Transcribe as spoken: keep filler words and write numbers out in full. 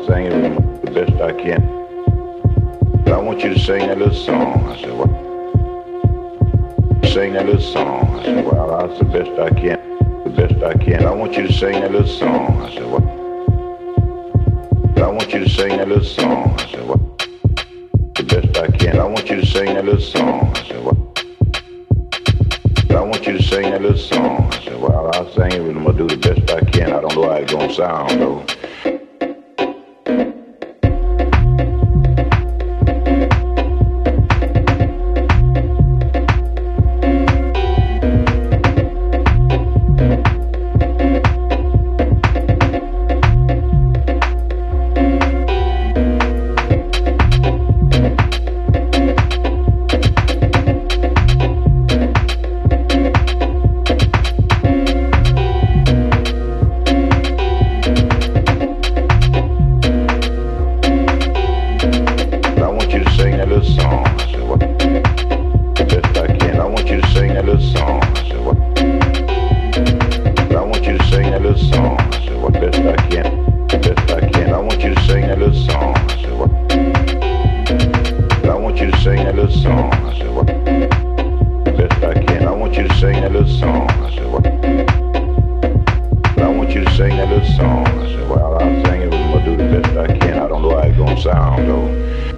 sing it the best I can. But I want you to sing that little song. I said, what? Sing that little song. I said, well, that's the best I can. The best I can. I want you to sing that little song. I said, what? I want you to sing that little song. I said, what? The best I can. I want you to sing that little song. I said, what? I want you to sing that little song. I said, well, I'll sing it, but I'm going to do the best I can. I don't know how it's going to sound, though. Sing that little song. I said, well, I'll sing it, but I'm going to do the best I can. I don't know how it's going to sound, though.